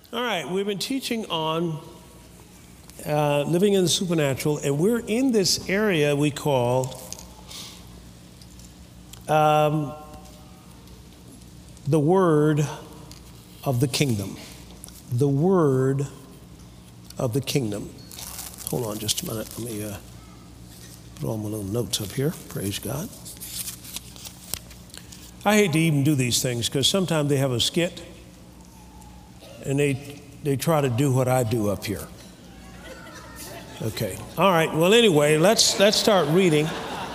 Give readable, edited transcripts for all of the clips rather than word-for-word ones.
All right, we've been teaching on living in the supernatural, and we're in this area we call the word of the kingdom. The word of the kingdom. Hold on just a minute. Let me put all my little notes up here. Praise God. I hate to even do these things because sometimes they have a skit and they try to do what I do up here. Okay. All right. Well, anyway, let's start reading.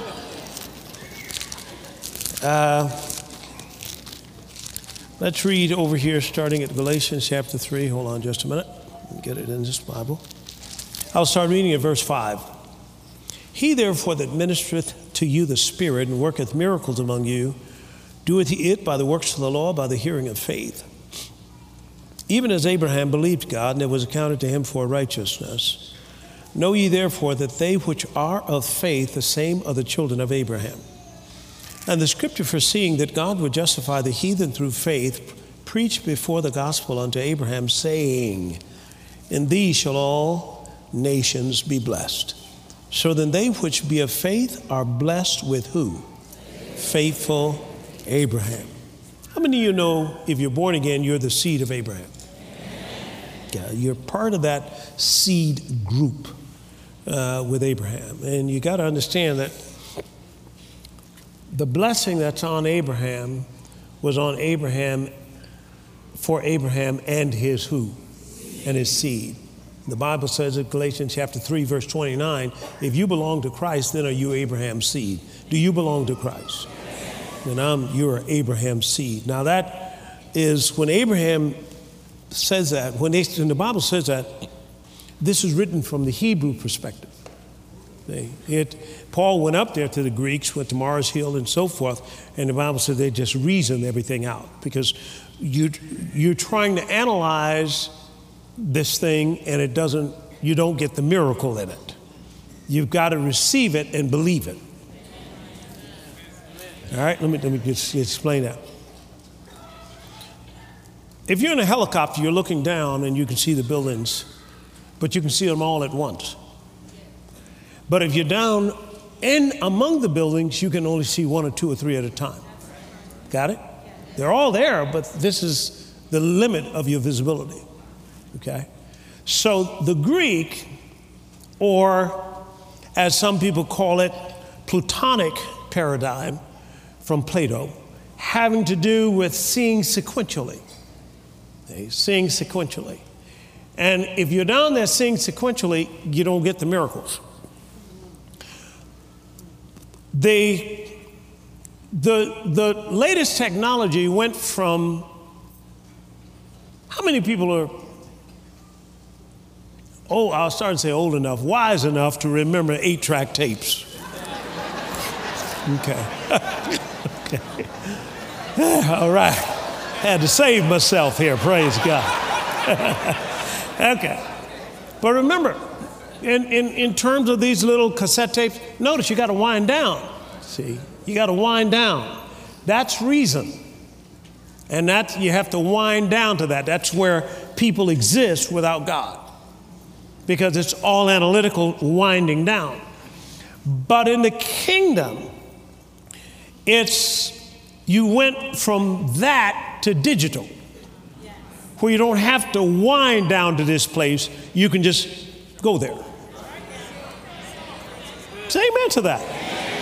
Let's read over here, starting at Galatians chapter 3. Hold on just a minute. Let me get it in this Bible. I'll start reading at verse 5. He therefore that ministereth to you the Spirit and worketh miracles among you, doeth he it by the works of the law, by the hearing of faith. Even as Abraham believed God, and it was accounted to him for righteousness. Know ye therefore that they which are of faith, the same are the children of Abraham. And the scripture, foreseeing that God would justify the heathen through faith, preached before the gospel unto Abraham, saying, in thee shall all nations be blessed. So then they which be of faith are blessed with who? Faithful Abraham. How many of you know if you're born again, you're the seed of Abraham? Yeah, you're part of that seed group with Abraham. And you got to understand that the blessing that's on Abraham was on Abraham, for Abraham and his who? And his seed. The Bible says in Galatians chapter 3, verse 29, if you belong to Christ, then are you Abraham's seed. Do you belong to Christ? Then you're Abraham's seed. Now that is, when Abraham says that, when the Bible says that, this is written from the Hebrew perspective. Paul went up there to the Greeks, went to Mars Hill and so forth, and the Bible says they just reasoned everything out because you're trying to analyze this thing and you don't get the miracle in it. You've got to receive it and believe it. All right, let me just explain that. If you're in a helicopter, you're looking down and you can see the buildings, but you can see them all at once. But if you're down in among the buildings, you can only see one or two or three at a time. Got it? They're all there, but this is the limit of your visibility. Okay? So the Greek, or as some people call it, Platonic paradigm from Plato, having to do with seeing sequentially. Okay? Seeing sequentially. And if you're down there seeing sequentially, you don't get the miracles. The latest technology went from, how many people are, I'll start to say old enough, wise enough to remember 8-track tapes? Okay. Okay. All right. Had to save myself here, praise God. Okay. But remember, in terms of these little cassette tapes, notice you got to wind down. See, you got to wind down. That's reason. And you have to wind down to that. That's where people exist without God. Because it's all analytical winding down. But in the kingdom, you went from that to digital. Where you don't have to wind down to this place, you can just go there. Say amen to that.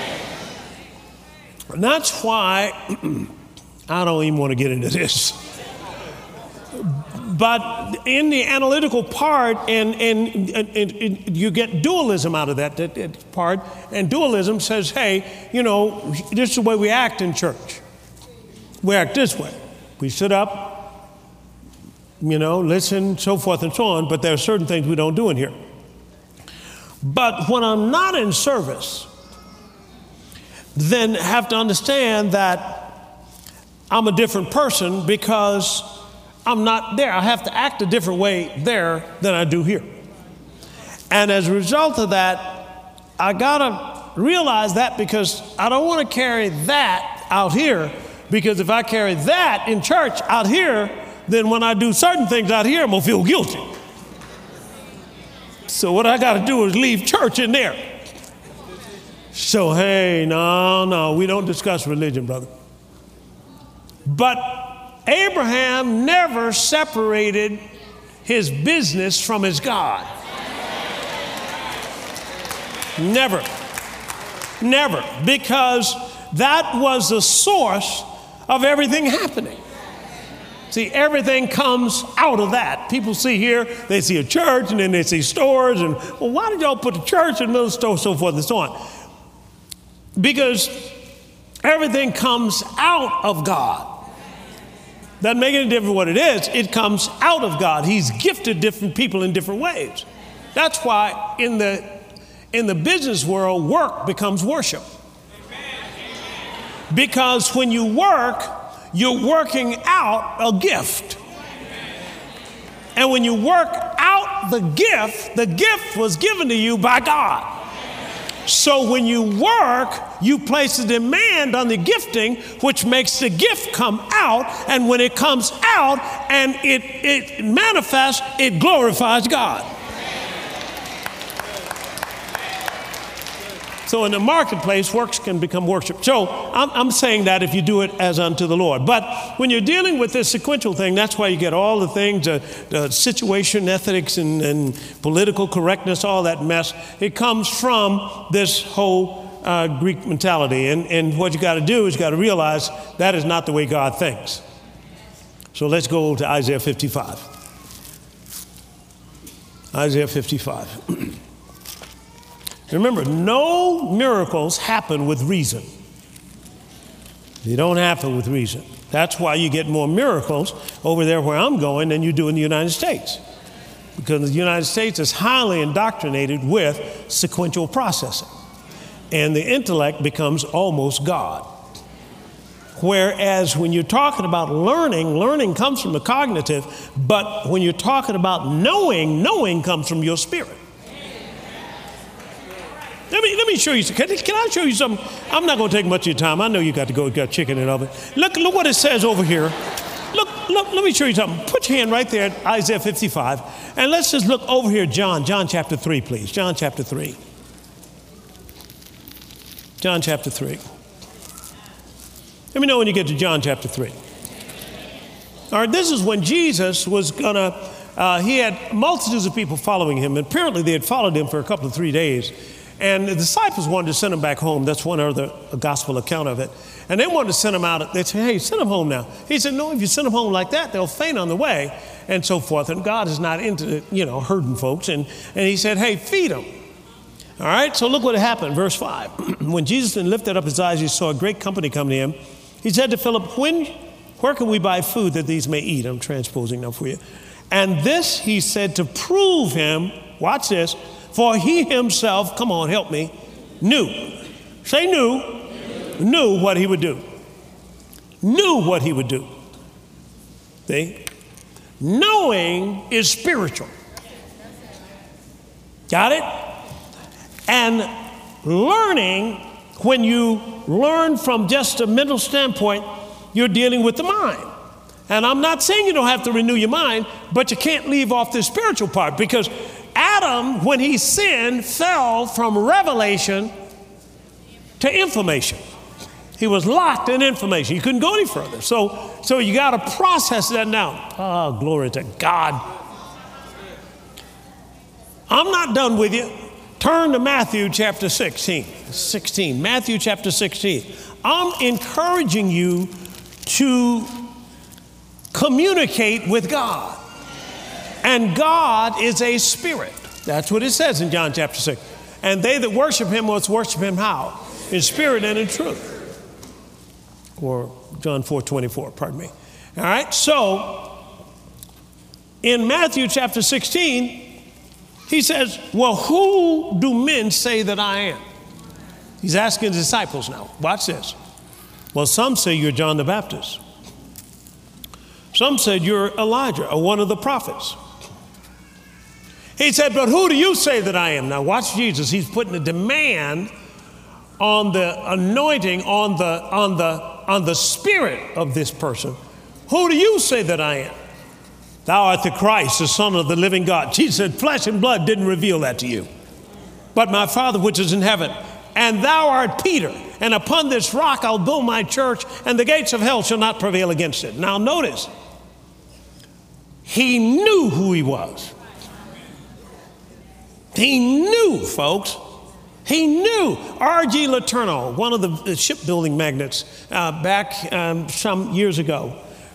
And that's why I don't even want to get into this. But in the analytical part, and you get dualism out of that part, and dualism says, hey, this is the way we act in church. We act this way. We sit up, listen, so forth and so on, but there are certain things we don't do in here. But when I'm not in service, then have to understand that I'm a different person because I'm not there. I have to act a different way there than I do here. And as a result of that, I got to realize that because I don't want to carry that out here, because if I carry that in church out here, then when I do certain things out here, I'm going to feel guilty. So what I got to do is leave church in there. So, hey, no, we don't discuss religion, brother. But Abraham never separated his business from his God. Never. Never. Because that was the source of everything happening. See, everything comes out of that. People see here, they see a church, and then they see stores, and, well, why did y'all put the church in the middle of the store, so forth and so on? Because everything comes out of God. Doesn't make any difference what it is. It comes out of God. He's gifted different people in different ways. That's why in the business world, work becomes worship. Because when you work, you're working out a gift. And when you work out the gift was given to you by God. So when you work, you place a demand on the gifting, which makes the gift come out. And when it comes out and it manifests, it glorifies God. So in the marketplace, works can become worship. So I'm saying that if you do it as unto the Lord. But when you're dealing with this sequential thing, that's why you get all the things, the situation, ethics, and political correctness, all that mess. It comes from this whole Greek mentality. And what you got to do is you got to realize that is not the way God thinks. So let's go to Isaiah 55. Isaiah 55. Remember, no miracles happen with reason. They don't happen with reason. That's why you get more miracles over there where I'm going than you do in the United States. Because the United States is highly indoctrinated with sequential processing. And the intellect becomes almost God. Whereas when you're talking about learning comes from the cognitive. But when you're talking about knowing comes from your spirit. Let me show you. Can I show you something? I'm not going to take much of your time. I know you got to go. You got chicken in the oven. Look what it says over here. Look. Let me show you something. Put your hand right there at Isaiah 55, and let's just look over here. John chapter 3, please. John chapter 3. John chapter 3. Let me know when you get to John chapter 3. All right. This is when Jesus was gonna. He had multitudes of people following him, and apparently they had followed him for a couple of 3 days. And the disciples wanted to send him back home. That's one other gospel account of it. And they wanted to send him out. They said, hey, send him home now. He said, no, if you send him home like that, they'll faint on the way, and so forth. And God is not into, herding folks. And he said, hey, feed them. All right, so look what happened. Verse 5. When Jesus then lifted up his eyes, he saw a great company come to him. He said to Philip, where can we buy food that these may eat? I'm transposing now for you. And this he said to prove him, watch this, for he himself, come on, help me, knew what he would do. Knew what he would do. See? Knowing is spiritual. Got it? And learning, when you learn from just a mental standpoint, you're dealing with the mind. And I'm not saying you don't have to renew your mind, but you can't leave off the spiritual part, because Adam, when he sinned, fell from revelation to information. He was locked in information. He couldn't go any further. So you got to process that now. Oh, glory to God. I'm not done with you. Turn to Matthew chapter 16. Matthew chapter 16. I'm encouraging you to communicate with God. And God is a spirit. That's what it says in John chapter 6. And they that worship him must worship him how? In spirit and in truth. Or John 4:24, pardon me. All right, so in Matthew chapter 16, he says, well, who do men say that I am? He's asking his disciples now. Watch this. Well, some say you're John the Baptist. Some said you're Elijah or one of the prophets. He said, but who do you say that I am? Now watch Jesus. He's putting a demand on the anointing, on the spirit of this person. Who do you say that I am? Thou art the Christ, the Son of the living God. Jesus said, flesh and blood didn't reveal that to you, but my Father which is in heaven. And thou art Peter, and upon this rock I'll build my church, and the gates of hell shall not prevail against it. Now notice, he knew who he was. He knew, folks. He knew. R.G. Letourneau, one of the shipbuilding magnates back some years ago,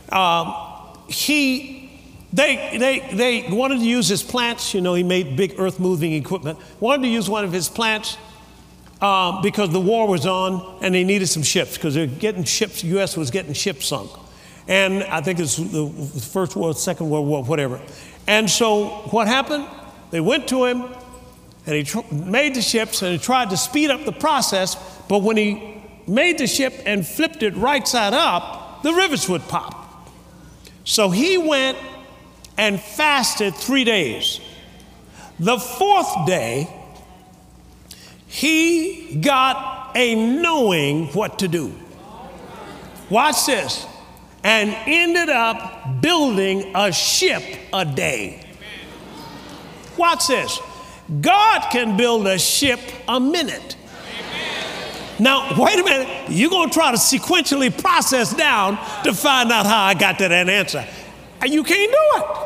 they wanted to use his plants. You know, he made big earth-moving equipment. Wanted to use one of his plants because the war was on and they needed some ships because they're getting ships. The U.S. was getting ships sunk. And I think it's the First World, Second World War, whatever. And so what happened? They went to him and he made the ships and he tried to speed up the process. But when he made the ship and flipped it right side up, the rivets would pop. So he went and fasted 3 days. The fourth day, he got a knowing what to do. Watch this. And ended up building a ship a day. Watch this. God can build a ship a minute. Now, wait a minute. You're going to try to sequentially process down to find out how I got to that answer. You can't do it.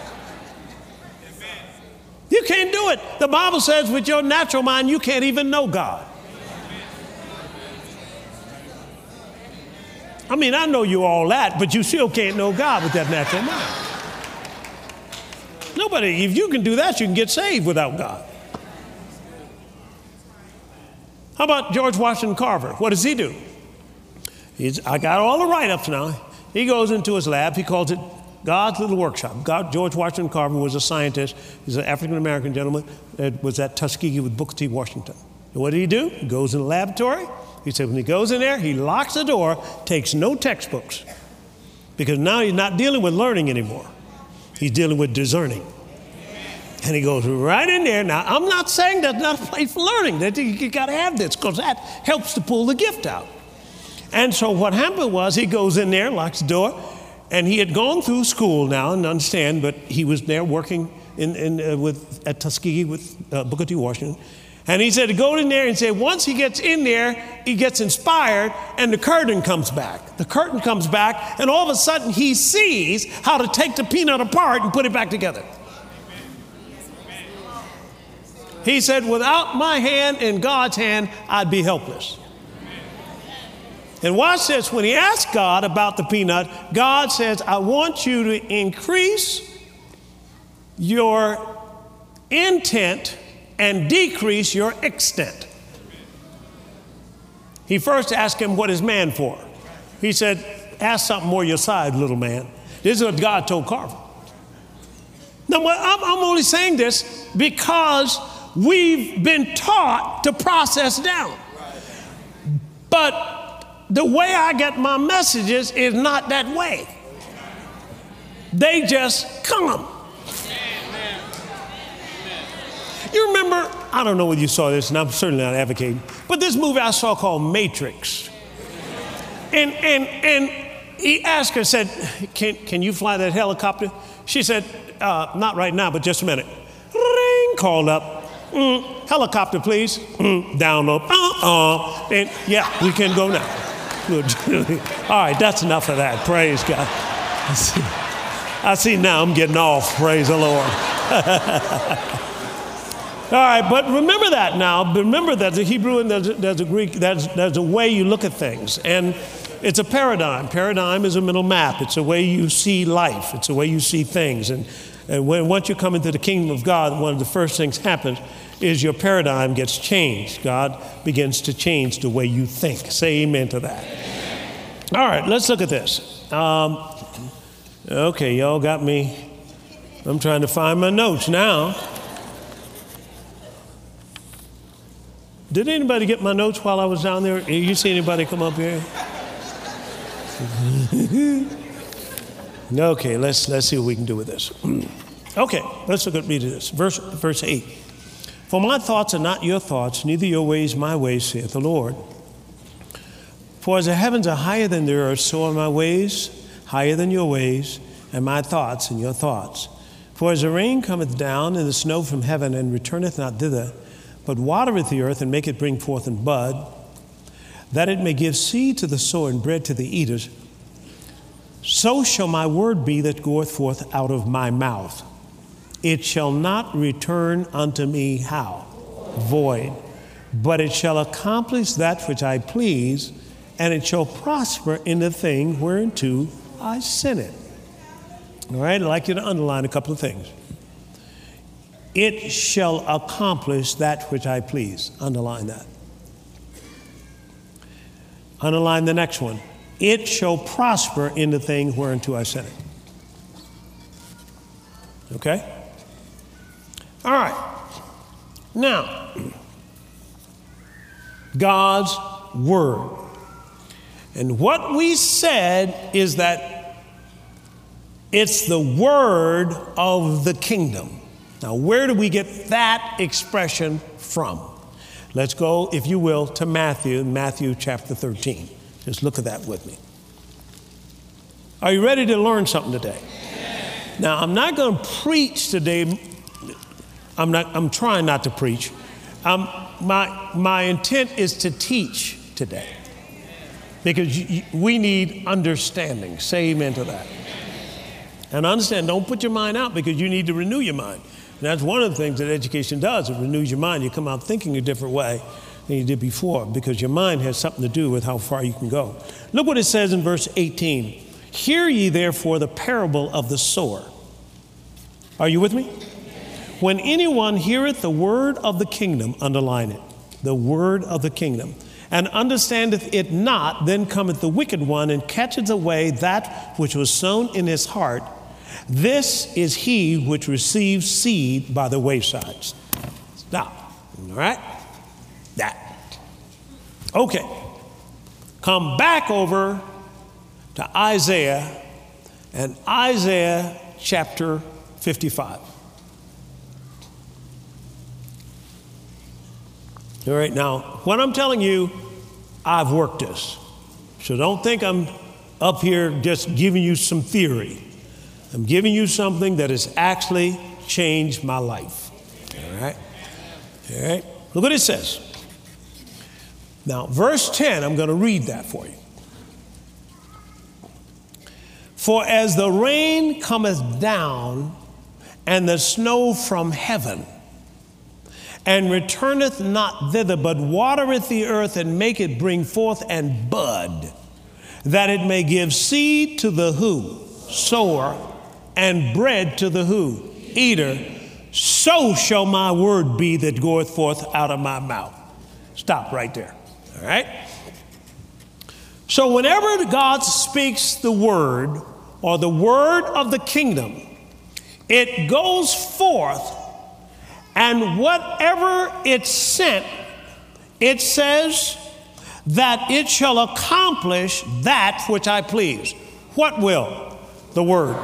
You can't do it. The Bible says with your natural mind, you can't even know God. I mean, I know you all that, but you still can't know God with that natural mind. Nobody, if you can do that, you can get saved without God. How about George Washington Carver? What does he do? I got all the write-ups now. He goes into his lab. He calls it God's little workshop. George Washington Carver was a scientist. He's an African-American gentleman that was at Tuskegee with Booker T. Washington. And what did he do? He goes in the laboratory. He said when he goes in there, he locks the door, takes no textbooks, because now he's not dealing with learning anymore. He's dealing with discerning. And he goes right in there. Now, I'm not saying that's not a place for learning. That you got to have this because that helps to pull the gift out. And so what happened was he goes in there, locks the door, and he had gone through school now and understand, but he was there working at Tuskegee with Booker T. Washington. And he said to go in there and say once he gets in there, he gets inspired and the curtain comes back. The curtain comes back and all of a sudden he sees how to take the peanut apart and put it back together. He said, without my hand in God's hand, I'd be helpless. And watch this, when he asked God about the peanut, God says, I want you to increase your intent and decrease your extent. He first asked him, what is man for? He said, ask something more your size, little man. This is what God told Carver. Now, I'm only saying this because we've been taught to process down. But the way I get my messages is not that way. They just come. You remember, I don't know whether you saw this, and I'm certainly not advocating, but this movie I saw called Matrix. And he asked her, said, can you fly that helicopter? She said, not right now, but just a minute. Ring, called up. Helicopter, please. Download. And yeah, we can go now. Good. All right, that's enough of that. Praise God. I see now I'm getting off. Praise the Lord. All right, but remember that now. Remember that the Hebrew and there's a Greek, there's a way you look at things. And it's a paradigm. Paradigm is a mental map. It's a way you see life. It's a way you see things. And once you come into the kingdom of God, one of the first things happens is your paradigm gets changed. God begins to change the way you think. Say amen to that. All right, let's look at this. Okay, y'all got me. I'm trying to find my notes now. Did anybody get my notes while I was down there? You see anybody come up here? Okay, let's see what we can do with this. Okay, let's read this. Verse 8. For my thoughts are not your thoughts, neither your ways my ways, saith the Lord. For as the heavens are higher than the earth, so are my ways higher than your ways, and my thoughts and your thoughts. For as the rain cometh down and the snow from heaven, and returneth not thither, but watereth the earth, and make it bring forth and bud, that it may give seed to the sower and bread to the eaters, so shall my word be that goeth forth out of my mouth. It shall not return unto me how? Void. But it shall accomplish that which I please, and it shall prosper in the thing whereunto I sent it. All right, I'd like you to underline a couple of things. It shall accomplish that which I please. Underline that. Underline the next one. It shall prosper in the thing whereunto I sent it. Okay? All right. Now, God's Word. And what we said is that it's the Word of the kingdom. Now, where do we get that expression from? Let's go, if you will, to Matthew chapter 13. Just look at that with me. Are you ready to learn something today? Now, I'm not going to preach today. I'm trying not to preach. My intent is to teach today, because we need understanding. Say amen to that. And understand, don't put your mind out, because you need to renew your mind. And that's one of the things that education does. It renews your mind. You come out thinking a different way than you did before, because your mind has something to do with how far you can go. Look what it says in verse 18. Hear ye therefore the parable of the sower. Are you with me? When anyone heareth the word of the kingdom, underline it, the word of the kingdom, and understandeth it not, then cometh the wicked one and catcheth away that which was sown in his heart. This is he which receives seed by the waysides. Stop. All right? That. Okay. Come back over to Isaiah and Isaiah chapter 55. All right, now, what I'm telling you, I've worked this. So don't think I'm up here just giving you some theory. I'm giving you something that has actually changed my life. All right? All right? Look what it says. Now, verse 10, I'm going to read that for you. For as the rain cometh down and the snow from heaven, and returneth not thither, but watereth the earth, and make it bring forth and bud, that it may give seed to the who? Sower, and bread to the who? Eater. So shall my word be that goeth forth out of my mouth. Stop right there. All right? So whenever God speaks the word, or the word of the kingdom, it goes forth, and whatever it's sent, it says that it shall accomplish that which I please. What will? The word.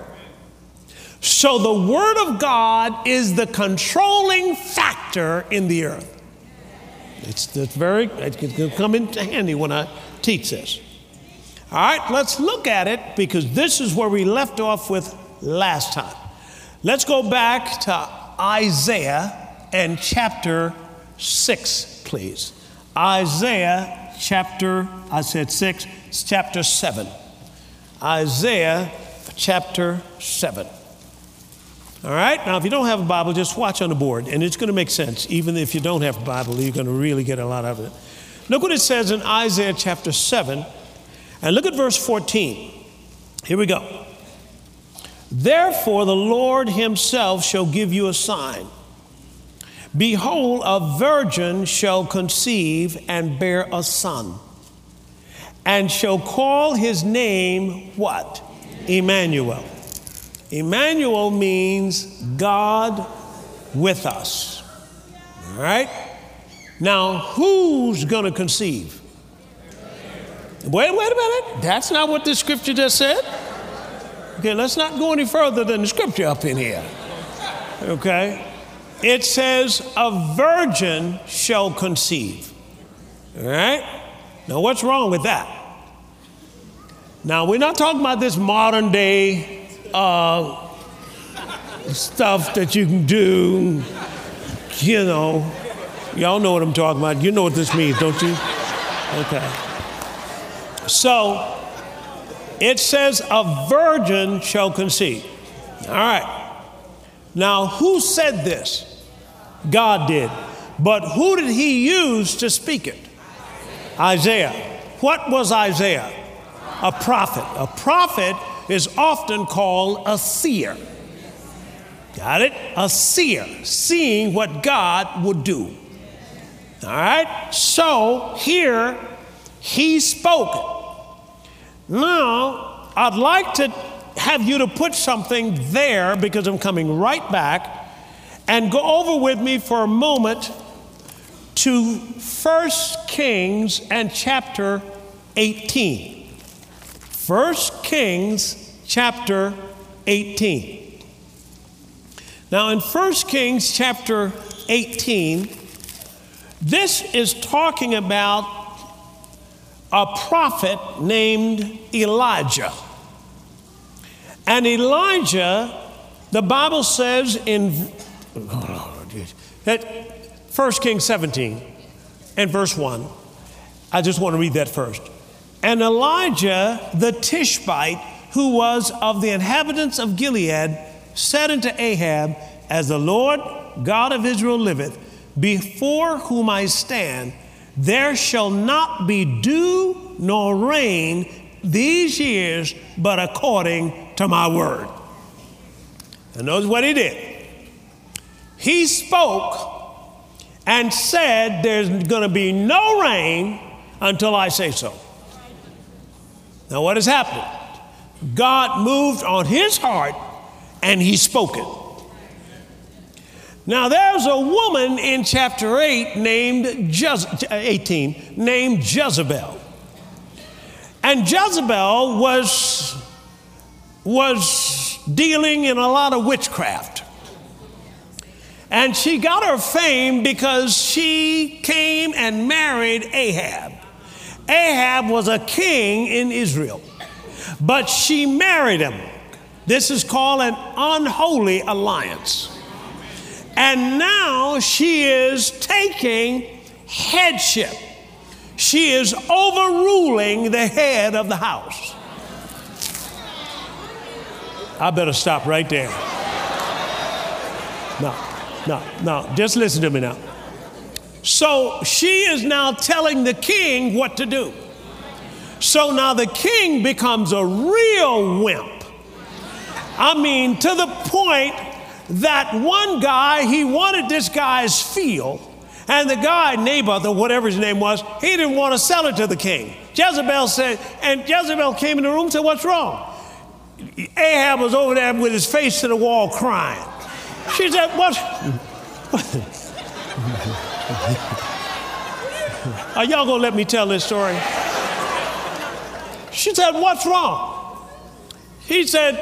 So the word of God is the controlling factor in the earth. It's going to come in handy when I teach this. All right, let's look at it, because this is where we left off with last time. Let's go back to Isaiah and chapter 6, please. Isaiah chapter, I said 6, it's chapter 7. Isaiah chapter 7. All right, now if you don't have a Bible, just watch on the board, and it's going to make sense. Even if you don't have a Bible, you're going to really get a lot out of it. Look what it says in Isaiah chapter 7, and look at verse 14. Here we go. Therefore the Lord himself shall give you a sign. Behold, a virgin shall conceive and bear a son, and shall call his name what? Emmanuel. Emmanuel means God with us. All right? Now, who's going to conceive? Wait a minute. That's not what the scripture just said. Okay, let's not go any further than the scripture up in here. Okay? It says, a virgin shall conceive. All right? Now, what's wrong with that? Now, we're not talking about this modern day stuff that you can do, you know. Y'all know what I'm talking about. You know what this means, don't you? Okay. So, it says a virgin shall conceive. All right. Now, who said this? God did. But who did he use to speak it? Isaiah. What was Isaiah? A prophet. A prophet is often called a seer. Got it? A seer, seeing what God would do. All right? So here he spoke. Now, I'd like to have you to put something there because I'm coming right back and go over with me for a moment to 1 Kings and chapter 18. 1 Kings chapter 18. Now in 1 Kings chapter 18, this is talking about a prophet named Elijah. And Elijah, the Bible says in 1 Kings 17 and verse 1, I just want to read that first. And Elijah the Tishbite, who was of the inhabitants of Gilead, said unto Ahab, as the Lord God of Israel liveth, before whom I stand, there shall not be dew nor rain these years, but according to my word. And notice what he did. He spoke and said, there's going to be no rain until I say so. Now what has happened? God moved on his heart and he spoke it. Now there's a woman in chapter 18 named Jezebel. And Jezebel was dealing in a lot of witchcraft. And she got her fame because she came and married Ahab. Ahab was a king in Israel, but she married him. This is called an unholy alliance. And now she is taking headship. She is overruling the head of the house. I better stop right there. No, just listen to me now. So she is now telling the king what to do. So now the king becomes a real wimp. I mean, to the point that one guy, he wanted this guy's field, and the guy, Naboth, or whatever his name was, he didn't want to sell it to the king. Jezebel came in the room and said, what's wrong? Ahab was over there with his face to the wall crying. She said, what? Are y'all gonna let me tell this story? She said, what's wrong? He said,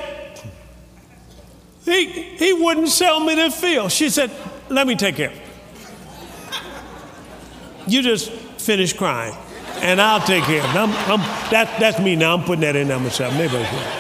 he wouldn't sell me the field. She said, let me take care of it. You just finish crying, and I'll take care of it. That's me now. I'm putting that in there myself. Maybe I should.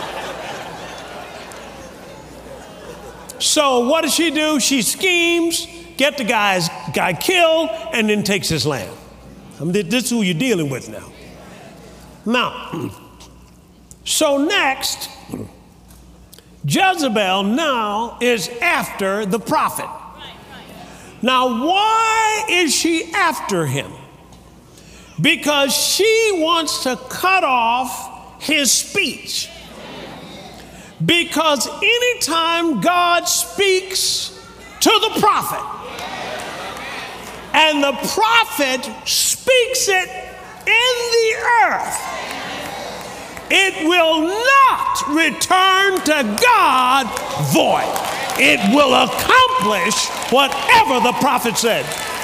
So what does she do? She schemes, get the guy killed, and then takes his land. I mean, this is who you're dealing with now. Now, so next, Jezebel now is after the prophet. Now, why is she after him? Because she wants to cut off his speech. Because anytime God speaks to the prophet, and the prophet speaks it in the earth, it will not return to God void. It will accomplish whatever the prophet said.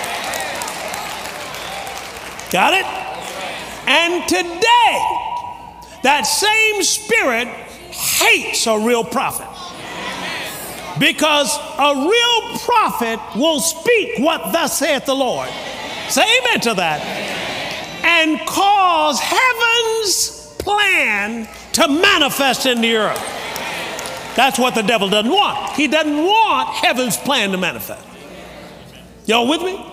Got it? And today, that same spirit hates a real prophet. Because a real prophet will speak what thus saith the Lord. Say amen to that. And cause heaven's plan to manifest in the earth. That's what the devil doesn't want. He doesn't want heaven's plan to manifest. Y'all with me?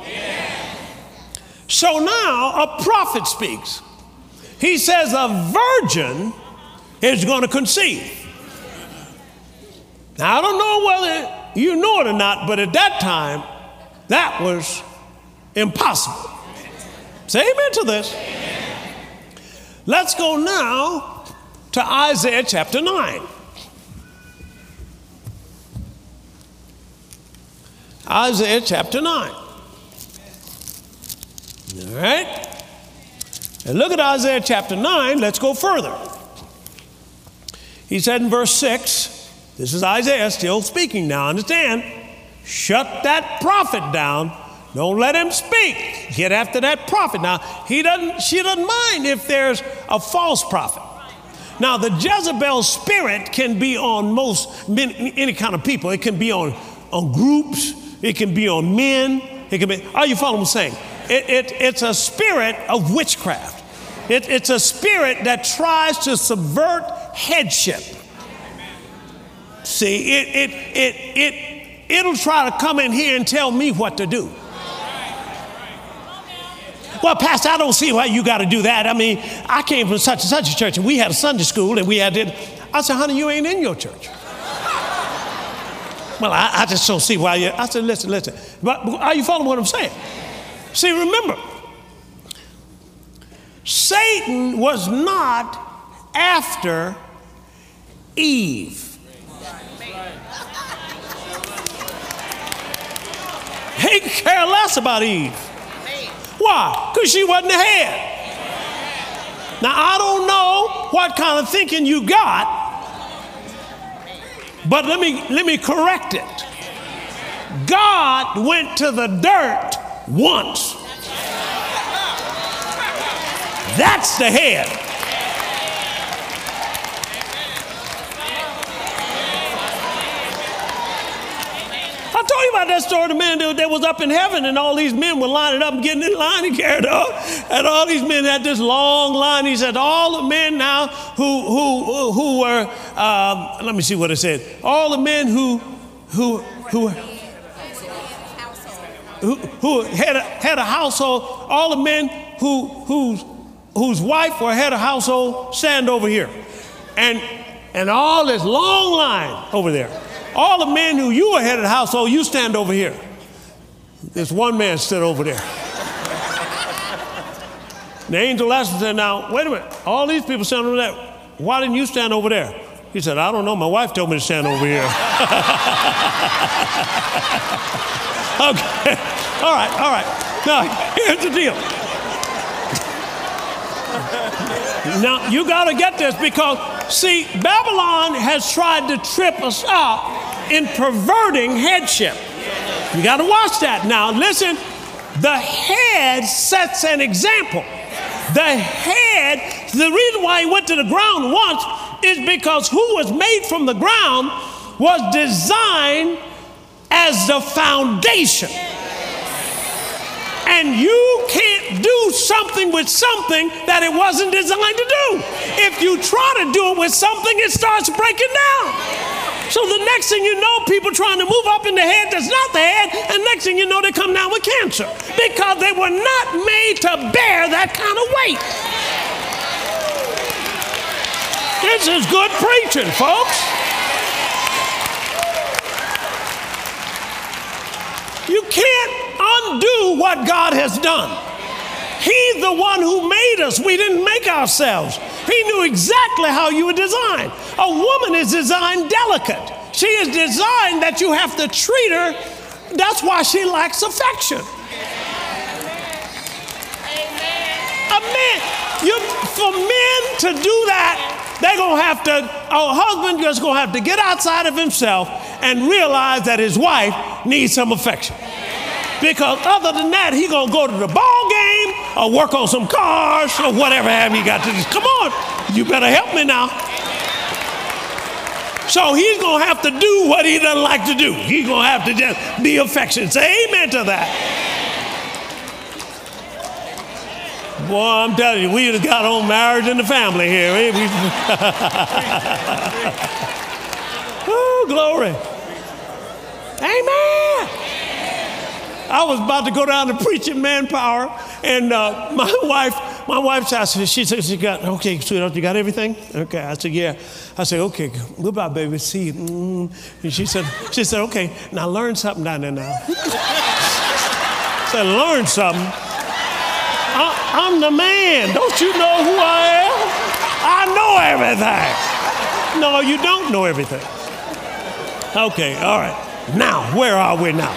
So now a prophet speaks. He says a virgin is going to conceive. Now, I don't know whether you know it or not, but at that time, that was impossible. Say amen to this. Let's go now to Isaiah chapter 9. Isaiah chapter 9. All right? And look at Isaiah chapter 9. Let's go further. He said in verse 6, this is Isaiah still speaking now, understand? Shut that prophet down. Don't let him speak. Get after that prophet. Now, she doesn't mind if there's a false prophet. Now, the Jezebel spirit can be on any kind of people. It can be on groups. It can be on men. It can be, are you following what I'm saying? It's a spirit of witchcraft. It's a spirit that tries to subvert headship. See, it'll try to come in here and tell me what to do. Well, Pastor, I don't see why you got to do that. I mean, I came from such and such a church, and we had a Sunday school, and we had it. I said, honey, you ain't in your church. Well, I just don't see why you. I said, listen. But are you following what I'm saying? See, remember, Satan was not after Eve. He could care less about Eve. Why? Because she wasn't the head. Now, I don't know what kind of thinking you got, but let me correct it. God went to the dirt once. That's the head. I told you about that story, the man that was up in heaven, and all these men were lining up and getting in line and carried up. And all these men had this long line. He said, all the men now who were, let me see what it said. All the men who had a household, all the men whose wife or head of household, stand over here. And all this long line over there. All the men who you were head of the household, you stand over here. This one man stood over there. The angel asked him, said, now, wait a minute. All these people stand over there. Why didn't you stand over there? He said, I don't know. My wife told me to stand over here. Okay. All right. Now, here's the deal. Now, you got to get this because, see, Babylon has tried to trip us up in perverting headship. You got to watch that. Now, listen, the head sets an example. The head, the reason why he went to the ground once is because who was made from the ground was designed as the foundation. And you can't do something with something that it wasn't designed to do. If you try to do it with something, it starts breaking down. So the next thing you know, people trying to move up in the head that's not the head, and next thing you know, they come down with cancer because they were not made to bear that kind of weight. This is good preaching, folks. You can't undo what God has done. He's the one who made us. We didn't make ourselves. He knew exactly how you were designed. A woman is designed delicate. She is designed that you have to treat her. That's why she lacks affection. For men to do that, they're going to have to, a husband is going to have to get outside of himself and realize that his wife needs some affection. Because other than that, he's going to go to the ball game or work on some cars or whatever have you got to do. Come on, you better help me now. So he's going to have to do what he doesn't like to do. He's going to have to just be affectionate. Say amen to that. Boy, I'm telling you, we have got on marriage and the family here. glory. Amen. I was about to go down to preaching manpower, and my wife said, she said, okay, sweetheart, you got everything? Okay, I said, yeah. I said, okay, goodbye, baby, see you. And she said, okay, now learn something down there now. I said, learn something? I'm the man. Don't you know who I am? I know everything. No, you don't know everything. Okay, all right. Now, where are we now?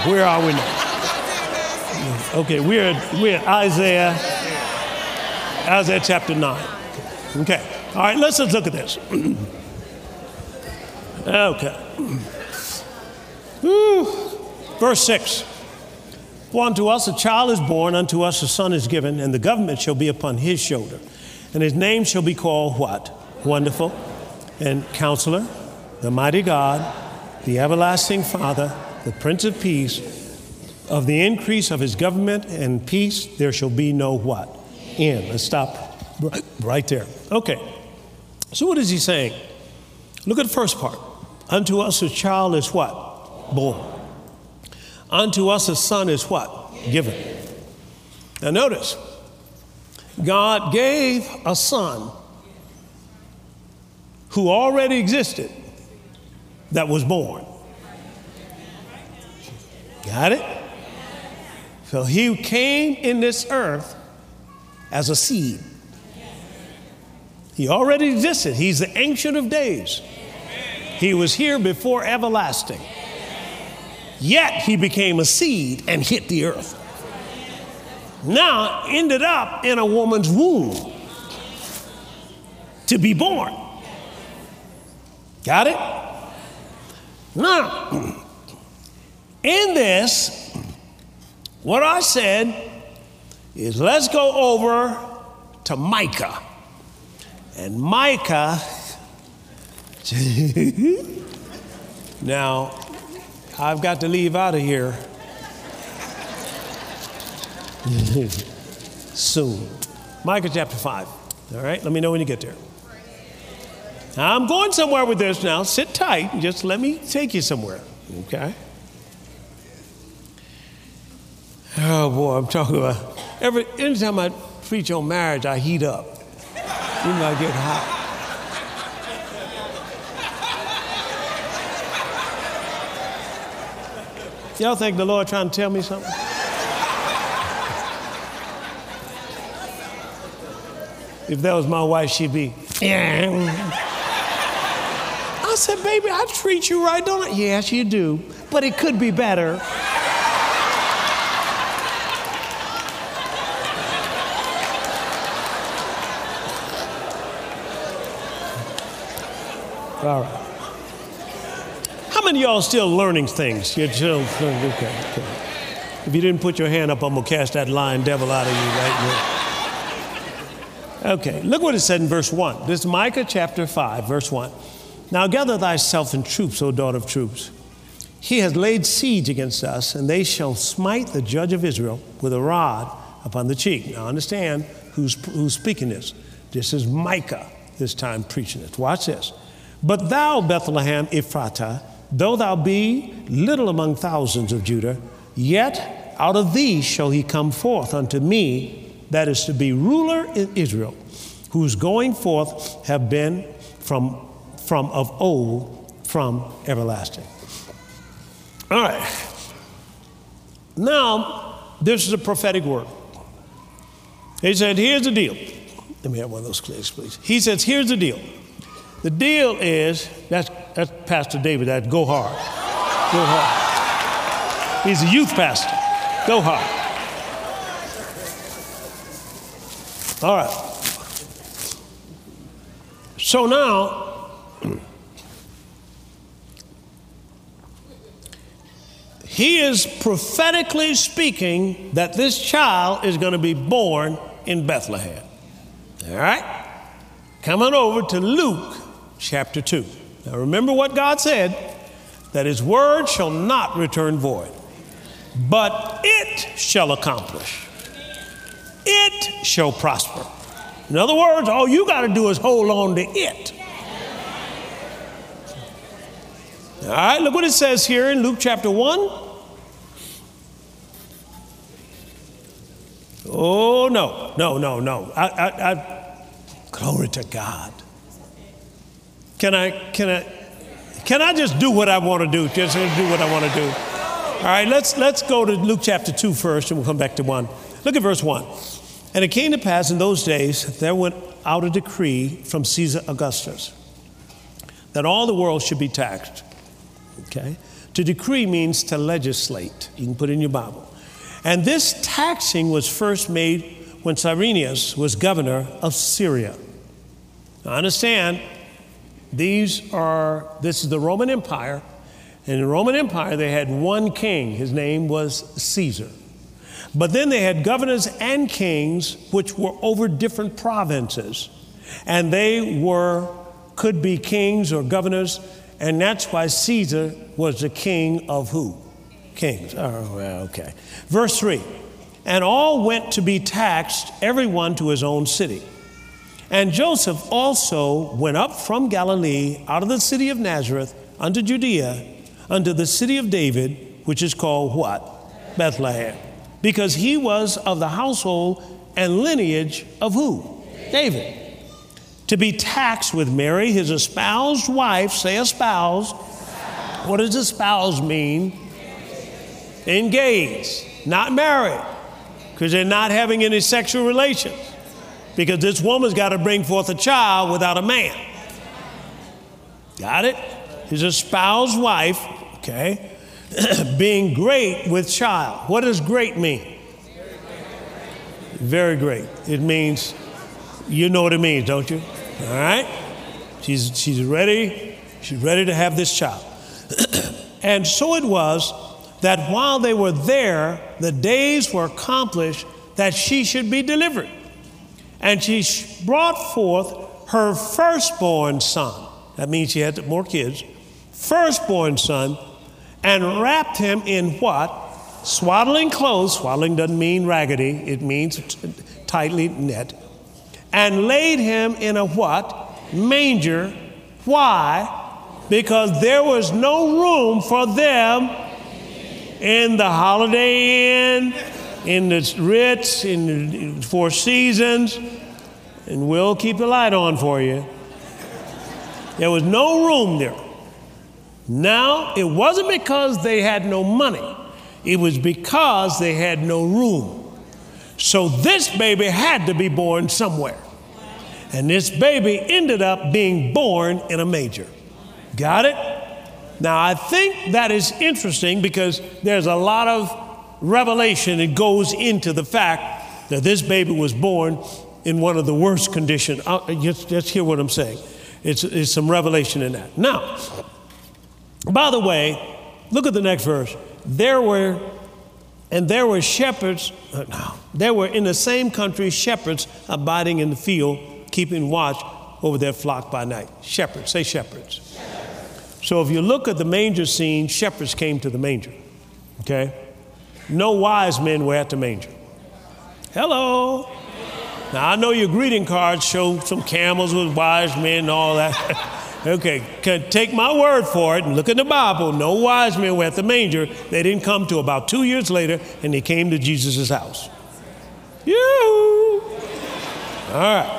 Okay, we're at Isaiah chapter 9. Okay, all right, let's just look at this. Okay. Verse 6. For unto us a child is born, unto us a son is given, and the government shall be upon his shoulder. And his name shall be called what? Wonderful, and Counselor, the Mighty God, the Everlasting Father, the Prince of Peace. Of the increase of his government and peace, there shall be no what? End. Let's stop right there. Okay. So what is he saying? Look at the first part. Unto us a child is what? Born. Unto us a son is what? Given. Now notice, God gave a son who already existed that was born. Got it? So he came in this earth as a seed. He already existed. He's the Ancient of Days. He was here before everlasting. Yet he became a seed and hit the earth. Now ended up in a woman's womb to be born. Got it? Now, in this, what I said is let's go over to Micah. And Micah, now I've got to leave out of here soon. Micah chapter 5. All right, let me know when you get there. Now, I'm going somewhere with this now. Sit tight and just let me take you somewhere. Okay? Oh boy, I'm talking about anytime I preach on marriage, I heat up. I get hot. Y'all think the Lord trying to tell me something? If that was my wife, she'd be, I said, baby, I treat you right, don't I? Yes, you do, but it could be better. All right. How many of y'all still learning things? You're still learning. Okay. If you didn't put your hand up, I'm going to cast that lying devil out of you right now. Okay, look what it said in verse 1. This is Micah chapter 5, verse 1. Now gather thyself in troops, O daughter of troops. He has laid siege against us, and they shall smite the judge of Israel with a rod upon the cheek. Now understand who's speaking this. This is Micah this time preaching it. Watch this. But thou, Bethlehem Ephratah, though thou be little among thousands of Judah, yet out of thee shall he come forth unto me, that is to be ruler in Israel, whose going forth have been from of old, from everlasting. All right. Now, this is a prophetic word. He said, here's the deal. Let me have one of those clips, please. He says, here's the deal. The deal is, that's Pastor David, that go hard. Go hard. He's a youth pastor. Go hard. All right. So now, he is prophetically speaking that this child is going to be born in Bethlehem. All right? Coming over to Luke chapter 2. Now remember what God said, that his word shall not return void, but it shall accomplish. It shall prosper. In other words, all you got to do is hold on to it. All right, look what it says here in Luke chapter 1. Oh, no. Glory to God. Can I just do what I want to do? Just do what I want to do. All right, let's go to Luke chapter 2 first, and we'll come back to 1. Look at verse 1. And it came to pass in those days, there went out a decree from Caesar Augustus that all the world should be taxed. Okay? To decree means to legislate. You can put it in your Bible. And this taxing was first made when Cyrenius was governor of Syria. Now understand, this is the Roman Empire. In the Roman Empire, they had one king. His name was Caesar. But then they had governors and kings, which were over different provinces. And they could be kings or governors. And that's why Caesar was the king of who? Kings. Oh, well, okay. Verse 3. And all went to be taxed, everyone to his own city. And Joseph also went up from Galilee out of the city of Nazareth unto Judea, unto the city of David, which is called what? Bethlehem. Because he was of the household and lineage of who? David. To be taxed with Mary, his espoused wife. Say espoused. What does espoused mean? Engaged, not married, because they're not having any sexual relations. Because this woman's got to bring forth a child without a man. Got it? His espoused wife, okay, being great with child. What does great mean? Very great. It means, you know what it means, don't you? All right? She's ready. She's ready to have this child. And so it was that while they were there, the days were accomplished that she should be delivered. And she brought forth her firstborn son. That means she had more kids. Firstborn son, and wrapped him in what? Swaddling clothes. Swaddling doesn't mean raggedy. It means tightly knit. And laid him in a what? Manger. Why? Because there was no room for them in the Holiday Inn, in the Ritz, in the Four Seasons, and we'll keep the light on for you. There was no room there. Now, it wasn't because they had no money. It was because they had no room. So this baby had to be born somewhere. And this baby ended up being born in a manger. Got it? Now, I think that is interesting because there's a lot of revelation that goes into the fact that this baby was born in one of the worst conditions. Just hear what I'm saying. It's some revelation in that. Now, by the way, look at the next verse. There were shepherds, there were in the same country shepherds abiding in the field, keeping watch over their flock by night. Shepherds, say shepherds. So if you look at the manger scene, shepherds came to the manger, okay? No wise men were at the manger. Hello. Now, I know your greeting cards show some camels with wise men and all that. Okay, take my word for it and look in the Bible. No wise men were at the manger. They didn't come till about 2 years later, and they came to Jesus' house. Yoo! All right.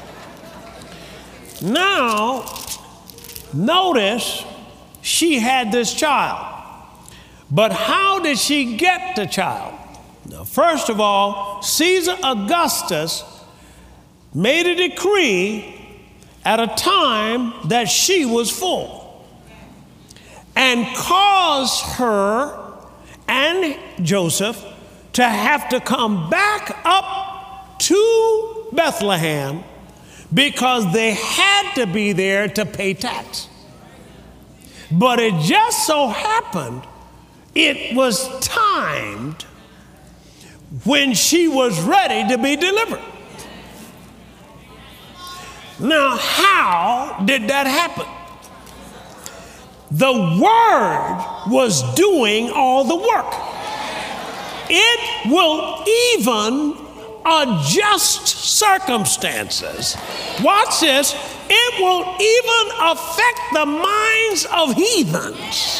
Now, notice she had this child. But how did she get the child? Now, first of all, Caesar Augustus made a decree at a time that she was full and caused her and Joseph to have to come back up to Bethlehem because they had to be there to pay tax. But it just so happened it was timed when she was ready to be delivered. Now, how did that happen? The Word was doing all the work. It will even adjust circumstances. Watch this. it will even affect the minds of heathens.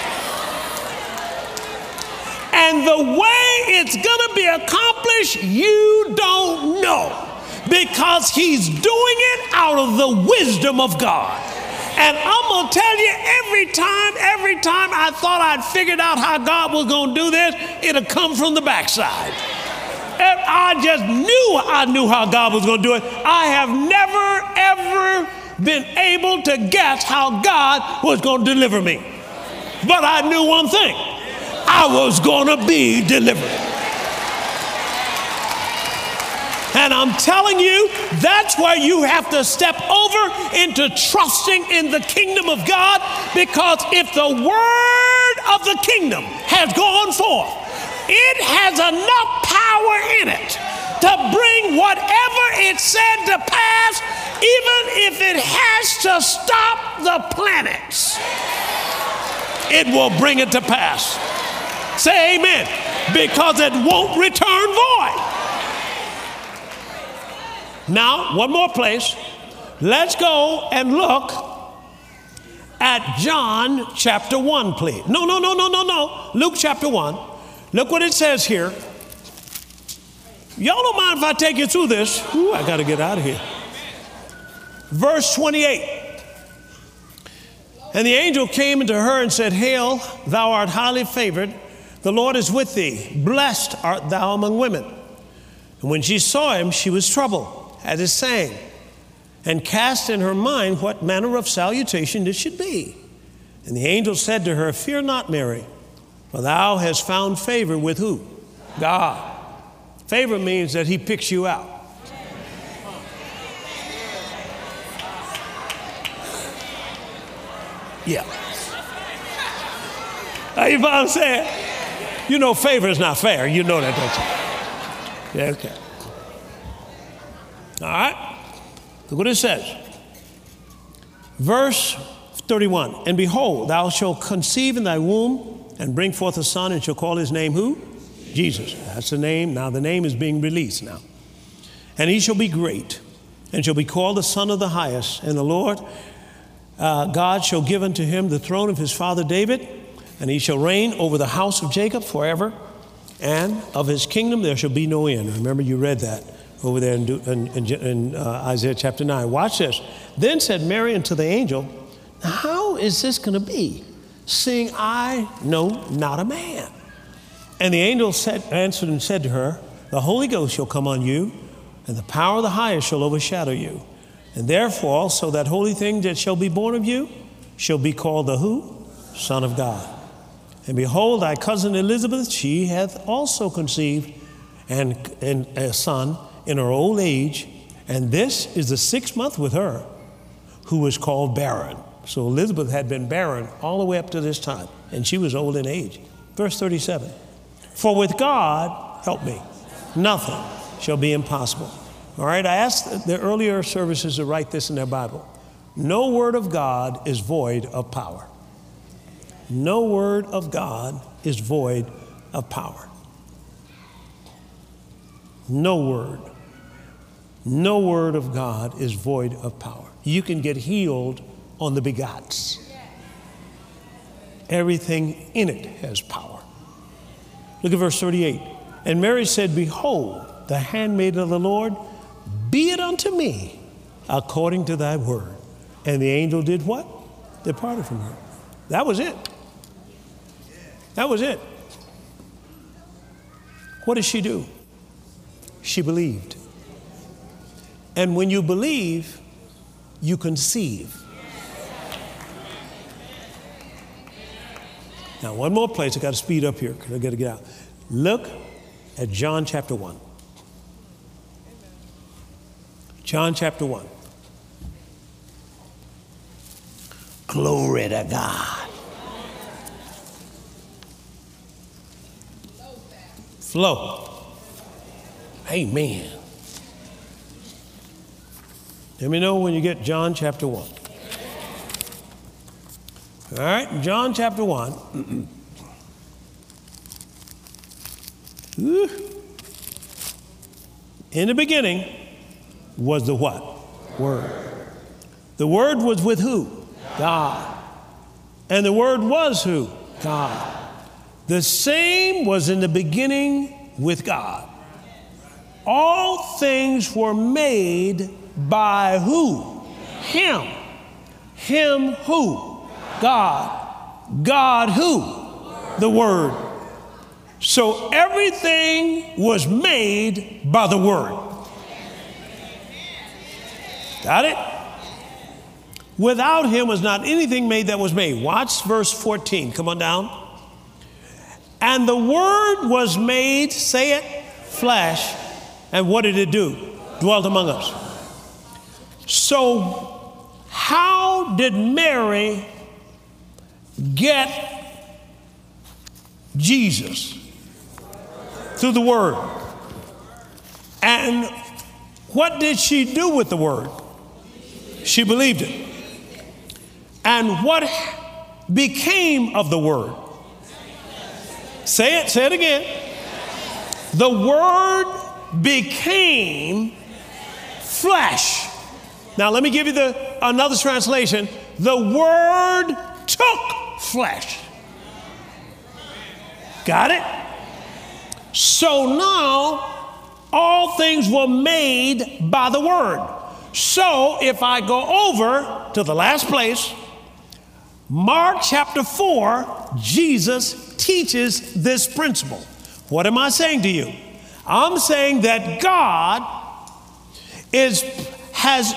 And the way it's going to be accomplished, you don't know. Because he's doing it out of the wisdom of God. And I'm going to tell you, every time I thought I'd figured out how God was going to do this, it'll come from the backside. I knew how God was going to do it. I have never, ever been able to guess how God was going to deliver me. But I knew one thing. I was going to be delivered. And I'm telling you, that's where you have to step over into trusting in the kingdom of God, because if the word of the kingdom has gone forth, it has enough power in it to bring whatever it said to pass, even if it has to stop the planets. It will bring it to pass. Say amen. Because it won't return void. Now, one more place. Let's go and look at John chapter 1, please. No. Luke chapter 1. Look what it says here. Y'all don't mind if I take you through this. Ooh, I got to get out of here. Verse 28. And the angel came unto her and said, Hail, thou art highly favored. The Lord is with thee. Blessed art thou among women. And when she saw him, she was troubled at his saying, and cast in her mind what manner of salutation this should be. And the angel said to her, Fear not, Mary, for thou hast found favor with who? God. Favor means that he picks you out. Yeah. You know what I'm saying? You know favor is not fair. You know that, don't you? Yeah, okay. All right. Look what it says. Verse 31. And behold, thou shalt conceive in thy womb and bring forth a son, and shall call his name who? Jesus. That's the name. Now the name is being released now. And he shall be great, and shall be called the Son of the Highest. And the Lord God shall give unto him the throne of his father David, and he shall reign over the house of Jacob forever, and of his kingdom there shall be no end. Remember, you read that over there in Isaiah chapter 9. Watch this. Then said Mary unto the angel, How is this going to be, seeing I know not a man? And the angel answered and said to her, The Holy Ghost shall come on you, and the power of the highest shall overshadow you. And therefore also that holy thing that shall be born of you shall be called the who? Son of God. And behold, thy cousin Elizabeth, she hath also conceived and a son in her old age, and this is the 6th month with her, who was called barren. So Elizabeth had been barren all the way up to this time, and she was old in age. Verse 37, For with God, help me, nothing shall be impossible. All right, I asked the earlier services to write this in their Bible. No word of God is void of power. No word of God is void of power. No word of God is void of power. You can get healed on the begots. Everything in it has power. Look at verse 38. And Mary said, Behold, the handmaid of the Lord, be it unto me according to thy word. And the angel did what? Departed from her. That was it. That was it. What did she do? She believed. And when you believe, you conceive. Now, one more place. I got to speed up here because I got to get out. Look at John chapter 1. John chapter 1. Glory to God. Flow. Amen. Let me know when you get John chapter 1. All right, John chapter 1. In the beginning was the what? Word. The Word was with who? God. And the Word was who? God. The same was in the beginning with God. All things were made by who? Him. Him who? God. God who? The Word. So everything was made by the Word. Got it? Without him was not anything made that was made. Watch verse 14. Come on down. And the Word was made, say it, flesh. And what did it do? Dwelt among us. So how did Mary get Jesus? Through the Word. And what did she do with the Word? She believed it. And what became of the Word? Say it again. The Word became flesh. Now let me give you another translation. The Word took flesh. Got it? So now all things were made by the Word. So if I go over to the last place, Mark chapter 4, Jesus teaches this principle. What am I saying to you? I'm saying that God has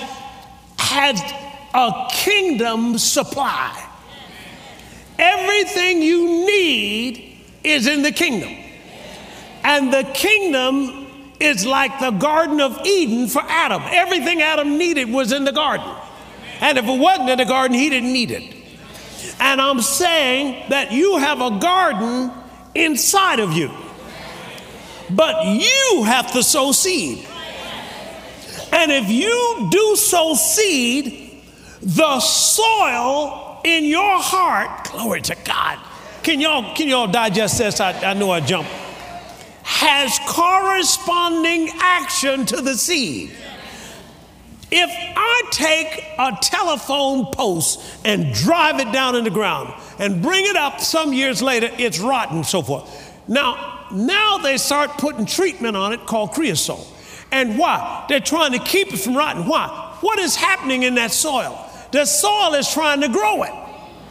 a kingdom supply. Everything you need is in the kingdom. And the kingdom is like the Garden of Eden for Adam. Everything Adam needed was in the garden. And if it wasn't in the garden, he didn't need it. And I'm saying that you have a garden inside of you. But you have to sow seed. And if you do sow seed, the soil in your heart, glory to God. Can y'all digest this? I know I jumped. Has corresponding action to the seed. If I take a telephone post and drive it down in the ground and bring it up some years later, it's rotten and so forth. Now they start putting treatment on it called creosote. And why? They're trying to keep it from rotting. Why? What is happening in that soil? The soil is trying to grow it.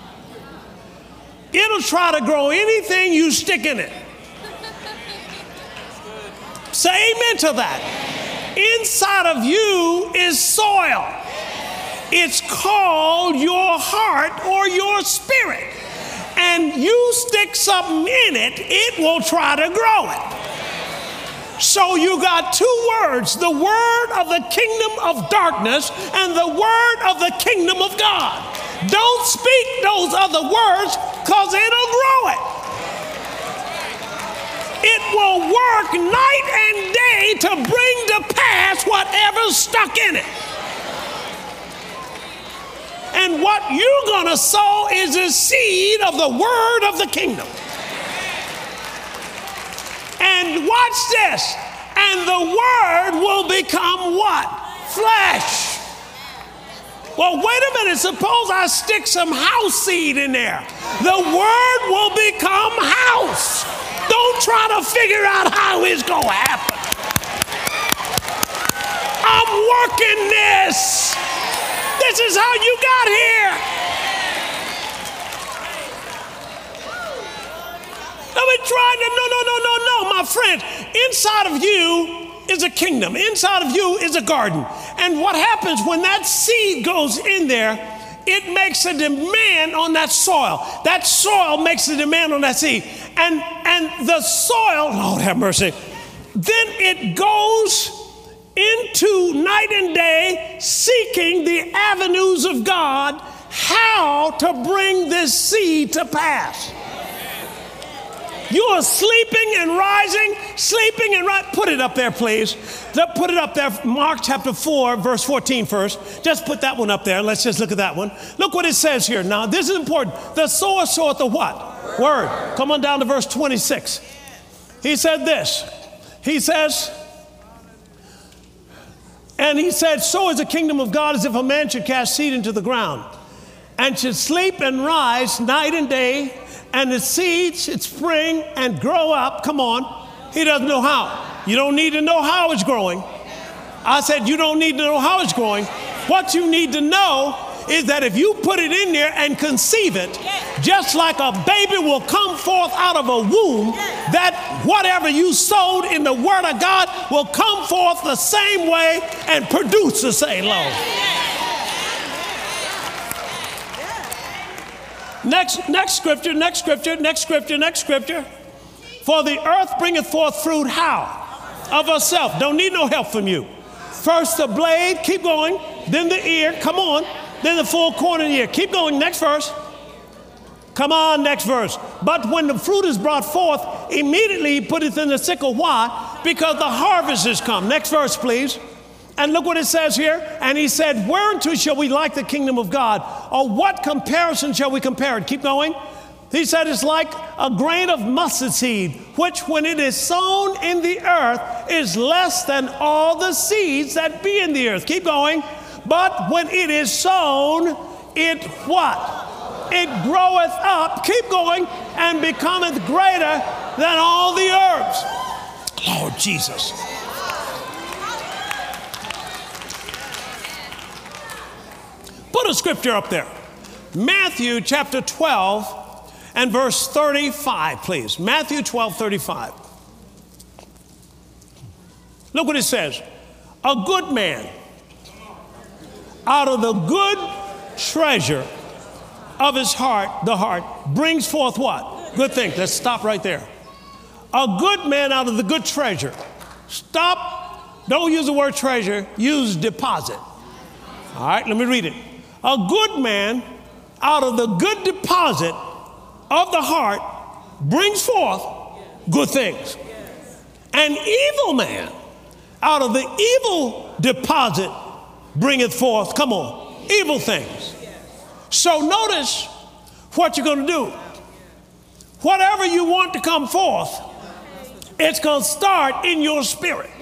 It'll try to grow anything you stick in it. Say amen to that. Inside of you is soil. It's called your heart or your spirit. And you stick something in it, it will try to grow it. So you got two words, the word of the kingdom of darkness and the word of the kingdom of God. Don't speak those other words because it'll grow it. It will work night and day to bring to pass whatever's stuck in it. And what you're going to sow is a seed of the word of the kingdom. And watch this. And the word will become what? Flesh. Well, wait a minute. Suppose I stick some house seed in there. The word will become house. Don't try to figure out how it's going to happen. I'm working this. This is how you got here. I've been trying to, no, my friend. Inside of you is a kingdom. Inside of you is a garden. And what happens when that seed goes in there, it makes a demand on that soil. That soil makes a demand on that seed. And the soil, Lord have mercy, then it goes into night and day seeking the avenues of God, how to bring this seed to pass. You are sleeping and rising, sleeping and rising. Put it up there, please. Put it up there, Mark chapter 4, verse 14 first. Just put that one up there. Let's just look at that one. Look what it says here. Now, this is important. The sower soweth the what? Word. Come on down to verse 26. He said this. He says, And he said, so is the kingdom of God as if a man should cast seed into the ground and should sleep and rise night and day, and the seed should spring and grow up. Come on. He doesn't know how. You don't need to know how it's growing. I said you don't need to know how it's growing. What you need to know is that if you put it in there and conceive it, just like a baby will come forth out of a womb, that whatever you sowed in the Word of God will come forth the same way and produce the same loaf. Next scripture. For the earth bringeth forth fruit, how? Of herself. Don't need no help from you. First the blade, keep going. Then the ear, come on. Then the full corn in the ear. Keep going, next verse. Come on, next verse. But when the fruit is brought forth, immediately he putteth in the sickle. Why? Because the harvest is come. Next verse, please. And look what it says here. And he said, whereunto shall we like the kingdom of God? Or what comparison shall we compare it? Keep going. He said it's like a grain of mustard seed, which when it is sown in the earth is less than all the seeds that be in the earth. Keep going. But when it is sown, it what? It groweth up, keep going, and becometh greater than all the herbs. Lord Jesus. Put a scripture up there. Matthew chapter 12 and verse 35, please. Matthew 12:35. Look what it says. A good man out of the good treasure of his heart, the heart, brings forth what? Good things. Let's stop right there. A good man out of the good treasure. Stop. Don't use the word treasure. Use deposit. All right, let me read it. A good man out of the good deposit of the heart brings forth good things. An evil man out of the evil deposit bringeth forth, come on, evil things. So notice what you're going to do. Whatever you want to come forth, it's going to start in your spirit.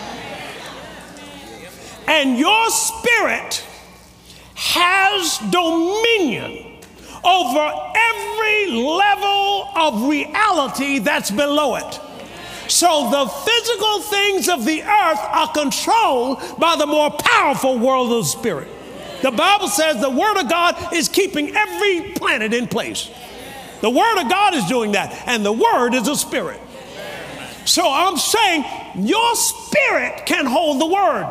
And your spirit has dominion over every level of reality that's below it. So the physical things of the earth are controlled by the more powerful world of the spirit. The Bible says the Word of God is keeping every planet in place. The Word of God is doing that, and the Word is a spirit. So I'm saying your spirit can hold the Word.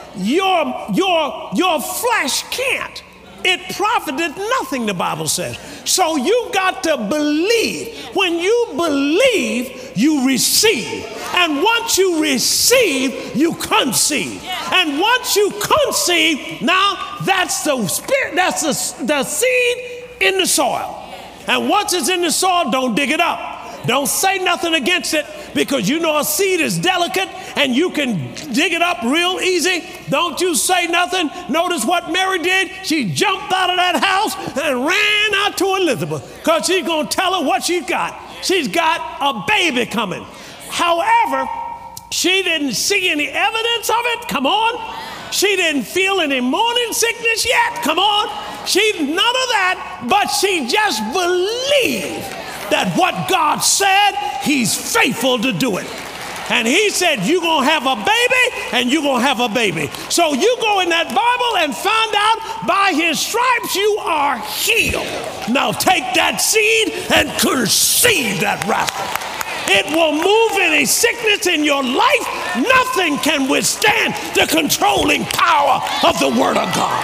Your flesh can't. It profiteth nothing, the Bible says. So you've got to believe. When you believe, you receive. And once you receive, you conceive. And once you conceive, now that's the spirit, that's the seed in the soil. And once it's in the soil, don't dig it up. Don't say nothing against it, because you know a seed is delicate and you can dig it up real easy. Don't you say nothing. Notice what Mary did. She jumped out of that house and ran out to Elizabeth, because she's going to tell her what she's got. She's got a baby coming. However, she didn't see any evidence of it. Come on. She didn't feel any morning sickness yet. Come on. None of that, but she just believed that what God said, He's faithful to do it. And He said, you're going to have a baby, and you're going to have a baby. So you go in that Bible and find out by His stripes you are healed. Now take that seed and conceive that rascal. It will move any sickness in your life. Nothing can withstand the controlling power of the Word of God.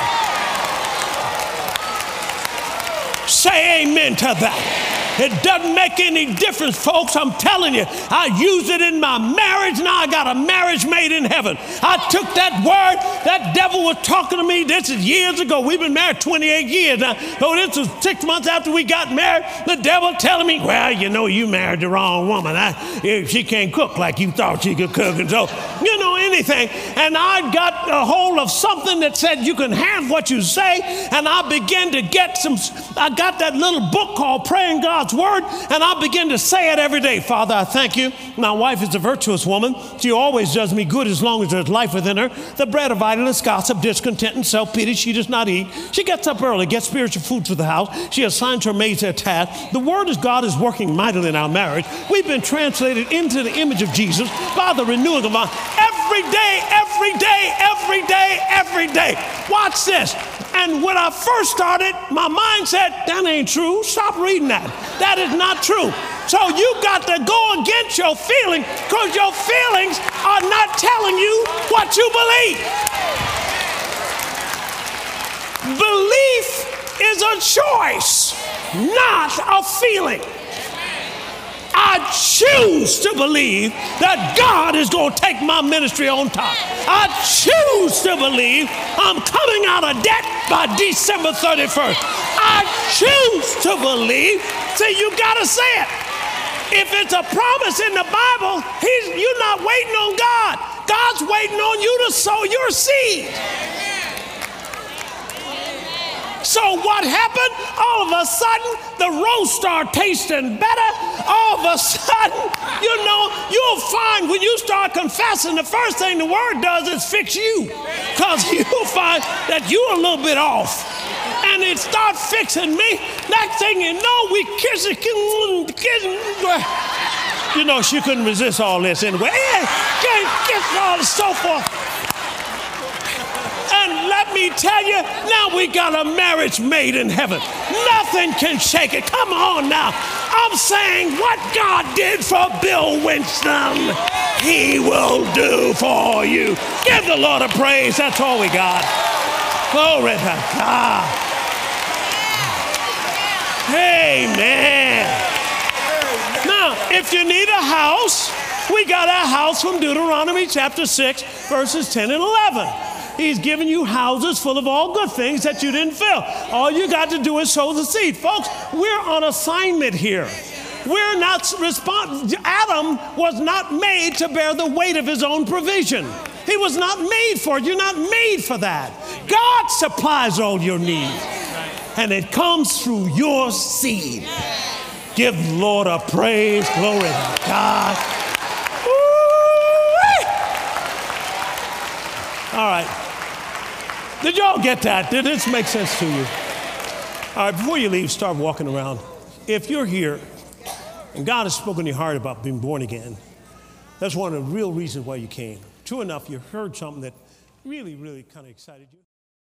Say amen to that. It doesn't make any difference, folks. I'm telling you, I used it in my marriage. Now I got a marriage made in heaven. I took that word. That devil was talking to me. This is years ago. We've been married 28 years now. So this was 6 months after we got married. The devil telling me, well, you know, you married the wrong woman. She can't cook like you thought she could cook. And so, you know, anything. And I got a hold of something that said you can have what you say. And I began to I got that little book called Praying God's Word, and I began to say it every day. Father, I thank you. My wife is a virtuous woman. She always does me good as long as there's life within her. The bread of idleness, gossip, discontent, and self-pity she does not eat. She gets up early, gets spiritual food for the house. She assigns her maids their task. The Word of God is working mightily in our marriage. We've been translated into the image of Jesus by the renewing of our every day, every day, every day, every day. Watch this. And when I first started, my mind said, that ain't true. Stop reading that. That is not true. So you got to go against your feelings, because your feelings are not telling you what you believe. Belief is a choice, not a feeling. I choose to believe that God is going to take my ministry on top. I choose to believe I'm coming out of debt by December 31st. I choose to believe. See, you got to say it. If it's a promise in the Bible, you're not waiting on God. God's waiting on you to sow your seed. So what happened? All of a sudden, the roast started tasting better. All of a sudden, you'll find when you start confessing, the first thing the Word does is fix you. Because you'll find that you're a little bit off. And it starts fixing me. Next thing you know, we kissing. She couldn't resist all this anyway. Kiss all and so forth. And let me tell you, now we got a marriage made in heaven. Nothing can shake it. Come on now. I'm saying what God did for Bill Winston, He will do for you. Give the Lord a praise. That's all we got. Glory to God. Amen. Now, if you need a house, we got a house from Deuteronomy chapter 6, verses 10 and 11. He's given you houses full of all good things that you didn't fill. All you got to do is sow the seed. Folks, we're on assignment here. We're not Adam was not made to bear the weight of his own provision. He was not made for it. You're not made for that. God supplies all your needs. And it comes through your seed. Give the Lord a praise. Glory to God. Woo-wee. All right. Did y'all get that? Did this make sense to you? All right, before you leave, start walking around. If you're here and God has spoken to your heart about being born again, that's one of the real reasons why you came. True enough, you heard something that really, really kind of excited you.